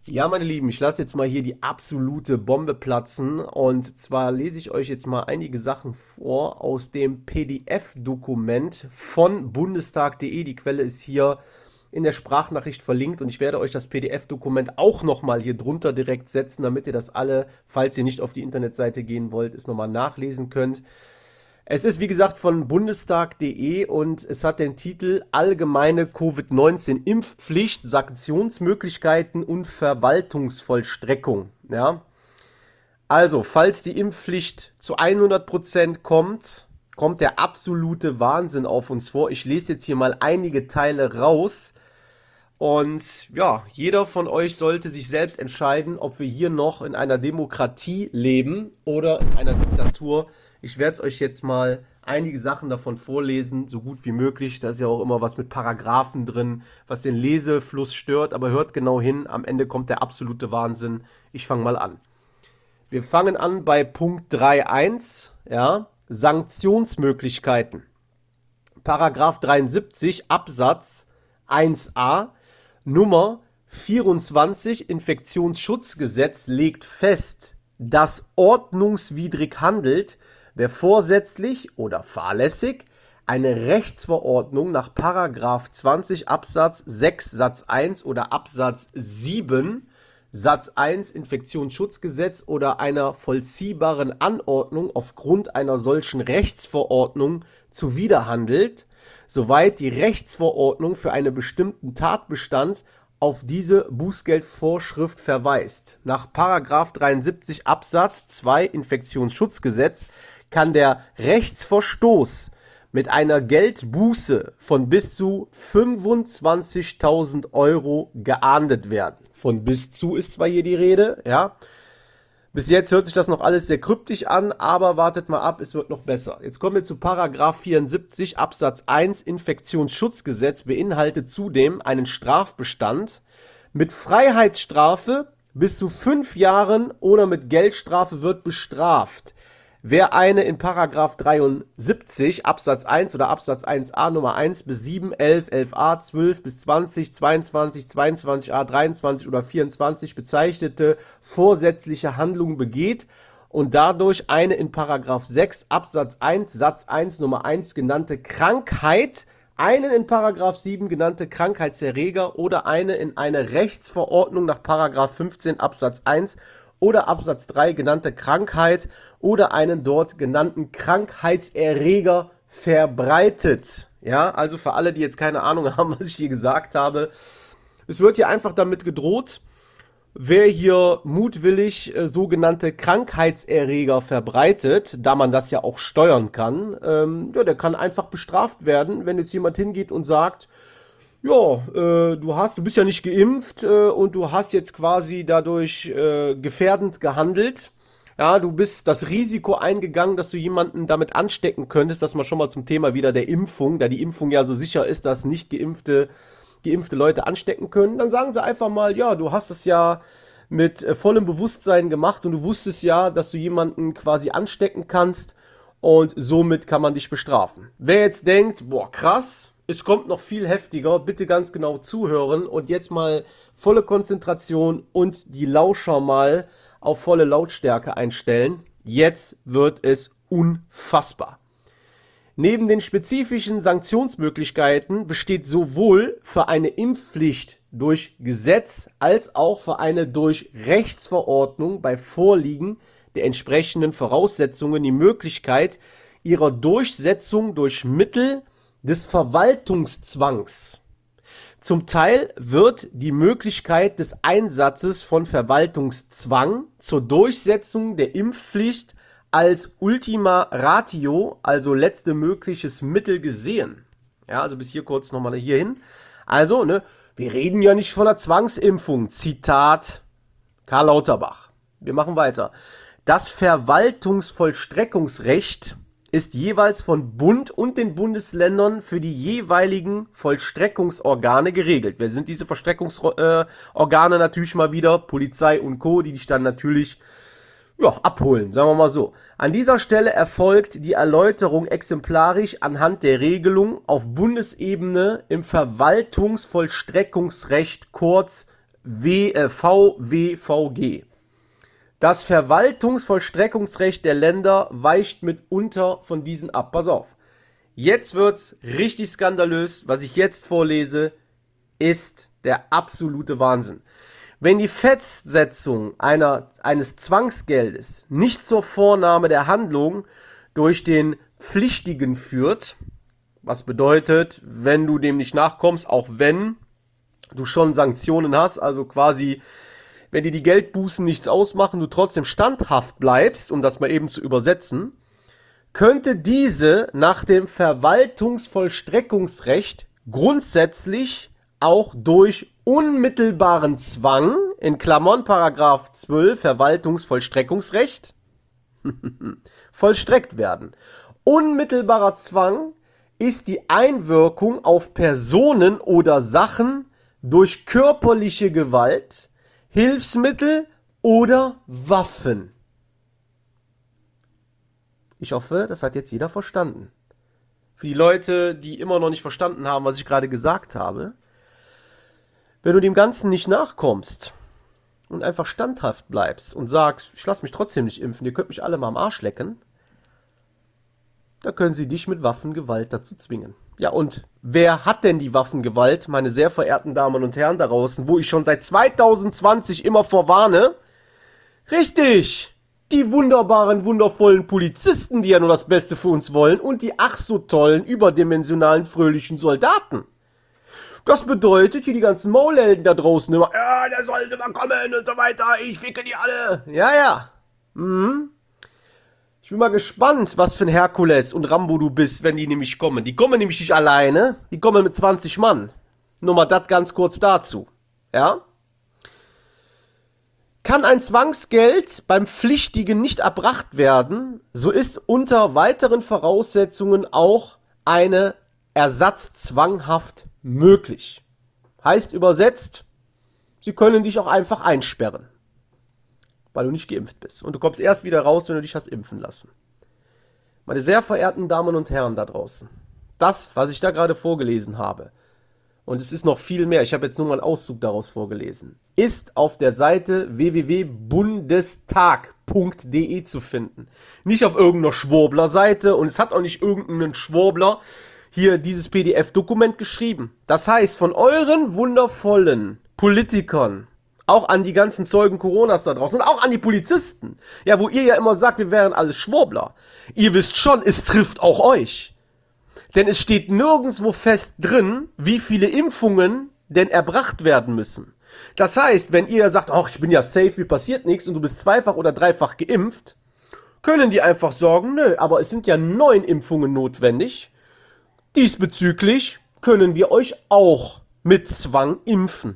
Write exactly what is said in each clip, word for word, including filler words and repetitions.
Ja, meine Lieben, ich lasse jetzt mal hier die absolute Bombe platzen. Und zwar lese ich euch jetzt mal einige Sachen vor aus dem P D F-Dokument von bundestag punkt de. Die Quelle ist hier in der Sprachnachricht verlinkt und ich werde euch das P D F-Dokument auch nochmal hier drunter direkt setzen, damit ihr das alle, falls ihr nicht auf die Internetseite gehen wollt, es nochmal nachlesen könnt. Es ist wie gesagt von bundestag punkt de und es hat den Titel Allgemeine Covid neunzehn Impfpflicht, Sanktionsmöglichkeiten und Verwaltungsvollstreckung. Ja? Also, falls die Impfpflicht zu hundert Prozent kommt, kommt der absolute Wahnsinn auf uns vor. Ich lese jetzt hier mal einige Teile raus. Und ja, jeder von euch sollte sich selbst entscheiden, ob wir hier noch in einer Demokratie leben oder in einer Diktatur. Ich werde es euch jetzt mal einige Sachen davon vorlesen, so gut wie möglich. Da ist ja auch immer was mit Paragraphen drin, was den Lesefluss stört. Aber hört genau hin, am Ende kommt der absolute Wahnsinn. Ich fange mal an. Wir fangen an bei Punkt drei Punkt eins, ja, Sanktionsmöglichkeiten. Paragraph dreiundsiebzig Absatz eins a Nummer vierundzwanzig Infektionsschutzgesetz legt fest, dass ordnungswidrig handelt, wer vorsätzlich oder fahrlässig eine Rechtsverordnung nach Paragraph zwanzig Absatz sechs Satz eins oder Absatz sieben Satz eins Infektionsschutzgesetz oder einer vollziehbaren Anordnung aufgrund einer solchen Rechtsverordnung zuwiderhandelt, soweit die Rechtsverordnung für einen bestimmten Tatbestand auf diese Bußgeldvorschrift verweist. Nach Paragraph dreiundsiebzig Absatz zwei Infektionsschutzgesetz kann der Rechtsverstoß mit einer Geldbuße von bis zu fünfundzwanzigtausend Euro geahndet werden. Von bis zu ist zwar hier die Rede, ja. Bis jetzt hört sich das noch alles sehr kryptisch an, aber wartet mal ab, es wird noch besser. Jetzt kommen wir zu Paragraph vierundsiebzig Absatz eins Infektionsschutzgesetz beinhaltet zudem einen Strafbestand mit Freiheitsstrafe bis zu fünf Jahren oder mit Geldstrafe wird bestraft. Wer eine in Paragraph dreiundsiebzig Absatz eins oder Absatz eins a Nummer eins bis sieben, elf, elf a, zwölf bis zwanzig, zweiundzwanzig, zweiundzwanzig a, dreiundzwanzig oder vierundzwanzig bezeichnete vorsätzliche Handlung begeht und dadurch eine in Paragraph sechs Absatz eins Satz eins Nummer eins genannte Krankheit, einen in Paragraph sieben genannte Krankheitserreger oder eine in einer Rechtsverordnung nach Paragraph fünfzehn Absatz eins oder Absatz drei genannte Krankheit oder einen dort genannten Krankheitserreger verbreitet. Ja, also für alle, die jetzt keine Ahnung haben, was ich hier gesagt habe. Es wird hier einfach damit gedroht, wer hier mutwillig äh, sogenannte Krankheitserreger verbreitet, da man das ja auch steuern kann, ähm, ja, der kann einfach bestraft werden, wenn jetzt jemand hingeht und sagt, ja, äh, du hast, du bist ja nicht geimpft äh, und du hast jetzt quasi dadurch äh, gefährdend gehandelt. Ja, du bist das Risiko eingegangen, dass du jemanden damit anstecken könntest. Das mal schon mal zum Thema wieder der Impfung, da die Impfung ja so sicher ist, dass nicht geimpfte, geimpfte Leute anstecken können. Dann sagen sie einfach mal, ja, du hast es ja mit äh, vollem Bewusstsein gemacht und du wusstest ja, dass du jemanden quasi anstecken kannst und somit kann man dich bestrafen. Wer jetzt denkt, boah, krass, es kommt noch viel heftiger, bitte ganz genau zuhören und jetzt mal volle Konzentration und die Lauscher mal auf volle Lautstärke einstellen. Jetzt wird es unfassbar. Neben den spezifischen Sanktionsmöglichkeiten besteht sowohl für eine Impfpflicht durch Gesetz als auch für eine durch Rechtsverordnung bei Vorliegen der entsprechenden Voraussetzungen die Möglichkeit ihrer Durchsetzung durch Mittel des Verwaltungszwangs. Zum Teil wird die Möglichkeit des Einsatzes von Verwaltungszwang zur Durchsetzung der Impfpflicht als Ultima Ratio, also letzte mögliches Mittel gesehen. Ja, also bis hier kurz nochmal hierhin. Also, ne, wir reden ja nicht von einer Zwangsimpfung. Zitat Karl Lauterbach. Wir machen weiter. Das Verwaltungsvollstreckungsrecht ist jeweils von Bund und den Bundesländern für die jeweiligen Vollstreckungsorgane geregelt. Wer sind diese Vollstreckungsorgane? Äh, natürlich mal wieder Polizei und Co., die dich dann natürlich ja, abholen, sagen wir mal so. An dieser Stelle erfolgt die Erläuterung exemplarisch anhand der Regelung auf Bundesebene im Verwaltungsvollstreckungsrecht, kurz w, äh, V W V G. Das Verwaltungsvollstreckungsrecht der Länder weicht mitunter von diesen ab. Pass auf. Jetzt wird's richtig skandalös. Was ich jetzt vorlese, ist der absolute Wahnsinn. Wenn die Festsetzung einer, eines Zwangsgeldes nicht zur Vornahme der Handlung durch den Pflichtigen führt, was bedeutet, wenn du dem nicht nachkommst, auch wenn du schon Sanktionen hast, also quasi, wenn dir die Geldbußen nichts ausmachen, du trotzdem standhaft bleibst, um das mal eben zu übersetzen, könnte diese nach dem Verwaltungsvollstreckungsrecht grundsätzlich auch durch unmittelbaren Zwang, in Klammern Paragraph zwölf Verwaltungsvollstreckungsrecht, vollstreckt werden. Unmittelbarer Zwang ist die Einwirkung auf Personen oder Sachen durch körperliche Gewalt, Hilfsmittel oder Waffen. Ich hoffe, das hat jetzt jeder verstanden. Für die Leute, die immer noch nicht verstanden haben, was ich gerade gesagt habe, wenn du dem Ganzen nicht nachkommst und einfach standhaft bleibst und sagst, ich lasse mich trotzdem nicht impfen, ihr könnt mich alle mal am Arsch lecken, da können sie dich mit Waffengewalt dazu zwingen. Ja, und wer hat denn die Waffengewalt, meine sehr verehrten Damen und Herren da draußen, wo ich schon seit zweitausendzwanzig immer vorwarne? Richtig! Die wunderbaren, wundervollen Polizisten, die ja nur das Beste für uns wollen, und die ach so tollen, überdimensionalen, fröhlichen Soldaten. Das bedeutet, hier die ganzen Maulhelden da draußen immer, ja, der sollte mal kommen und so weiter, ich ficke die alle. Ja, ja. Mhm. Ich bin mal gespannt, was für ein Herkules und Rambo du bist, wenn die nämlich kommen. Die kommen nämlich nicht alleine, die kommen mit zwanzig Mann. Nur mal das ganz kurz dazu. Ja? Kann ein Zwangsgeld beim Pflichtigen nicht erbracht werden, so ist unter weiteren Voraussetzungen auch eine Ersatzzwanghaft möglich. Heißt übersetzt, sie können dich auch einfach einsperren, weil du nicht geimpft bist. Und du kommst erst wieder raus, wenn du dich hast impfen lassen. Meine sehr verehrten Damen und Herren da draußen, das, was ich da gerade vorgelesen habe, und es ist noch viel mehr, ich habe jetzt nur mal einen Auszug daraus vorgelesen, ist auf der Seite w w w punkt bundestag punkt d e zu finden. Nicht auf irgendeiner Schwurbler-Seite, und es hat auch nicht irgendeinen Schwurbler hier dieses P D F-Dokument geschrieben. Das heißt, von euren wundervollen Politikern, auch an die ganzen Zeugen Coronas da draußen und auch an die Polizisten, ja, wo ihr ja immer sagt, wir wären alles Schwurbler. Ihr wisst schon, es trifft auch euch. Denn es steht nirgendwo fest drin, wie viele Impfungen denn erbracht werden müssen. Das heißt, wenn ihr sagt, ach, ich bin ja safe, mir passiert nichts, und du bist zweifach oder dreifach geimpft, können die einfach sagen, nö, aber es sind ja neun Impfungen notwendig. Diesbezüglich können wir euch auch mit Zwang impfen.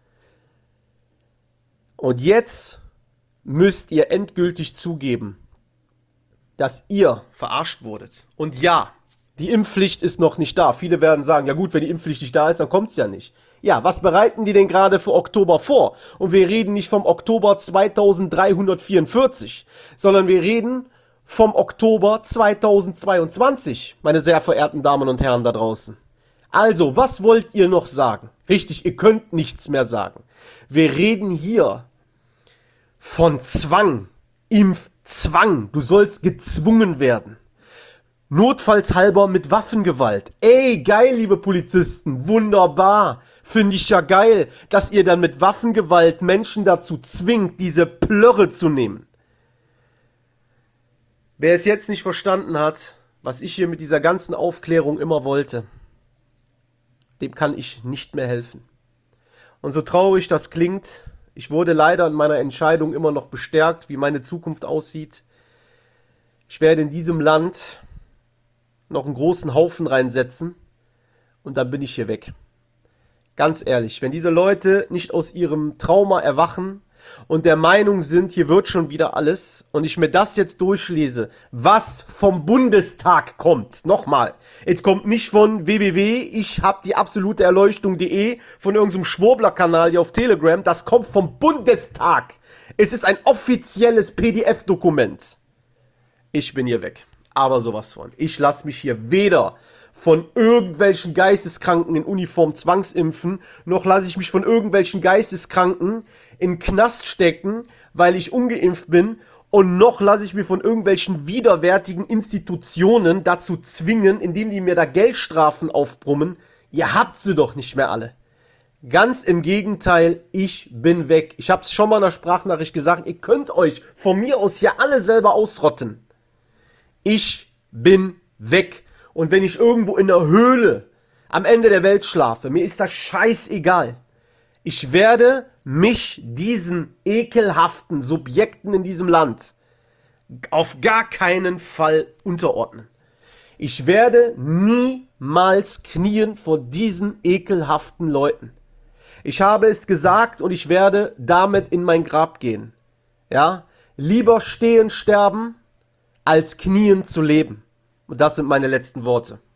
Und jetzt müsst ihr endgültig zugeben, dass ihr verarscht wurdet. Und ja, die Impfpflicht ist noch nicht da. Viele werden sagen, ja gut, wenn die Impfpflicht nicht da ist, dann kommt's ja nicht. Ja, was bereiten die denn gerade für Oktober vor? Und wir reden nicht vom Oktober zweitausenddreihundertvierundvierzig, sondern wir reden vom Oktober zweitausendzweiundzwanzig, meine sehr verehrten Damen und Herren da draußen. Also, was wollt ihr noch sagen? Richtig, ihr könnt nichts mehr sagen. Wir reden hier von Zwang, Impfzwang. Du sollst gezwungen werden. Notfallshalber mit Waffengewalt. Ey, geil, liebe Polizisten, wunderbar. Finde ich ja geil, dass ihr dann mit Waffengewalt Menschen dazu zwingt, diese Plörre zu nehmen. Wer es jetzt nicht verstanden hat, was ich hier mit dieser ganzen Aufklärung immer wollte, dem kann ich nicht mehr helfen. Und so traurig das klingt, ich wurde leider in meiner Entscheidung immer noch bestärkt, wie meine Zukunft aussieht. Ich werde in diesem Land noch einen großen Haufen reinsetzen und dann bin ich hier weg. Ganz ehrlich, wenn diese Leute nicht aus ihrem Trauma erwachen und der Meinung sind, hier wird schon wieder alles, und ich mir das jetzt durchlese, was vom Bundestag kommt, nochmal, es kommt nicht von w w w ich hab die absolute Erleuchtung.de, von irgendeinem Schwurbler-Kanal hier auf Telegram, das kommt vom Bundestag. Es ist ein offizielles P D F-Dokument. Ich bin hier weg. Aber sowas von. Ich lasse mich hier weder von irgendwelchen Geisteskranken in Uniform zwangsimpfen, noch lasse ich mich von irgendwelchen Geisteskranken in den Knast stecken, weil ich ungeimpft bin, und noch lasse ich mir von irgendwelchen widerwärtigen Institutionen dazu zwingen, indem die mir da Geldstrafen aufbrummen. Ihr habt sie doch nicht mehr alle. Ganz im Gegenteil, ich bin weg. Ich hab's schon mal in der Sprachnachricht gesagt, ihr könnt euch von mir aus hier alle selber ausrotten. Ich bin weg. Und wenn ich irgendwo in der Höhle am Ende der Welt schlafe, mir ist das scheißegal. Ich werde mich diesen ekelhaften Subjekten in diesem Land auf gar keinen Fall unterordnen. Ich werde niemals knien vor diesen ekelhaften Leuten. Ich habe es gesagt und ich werde damit in mein Grab gehen. Ja? Lieber stehen sterben, als knien zu leben. Und das sind meine letzten Worte.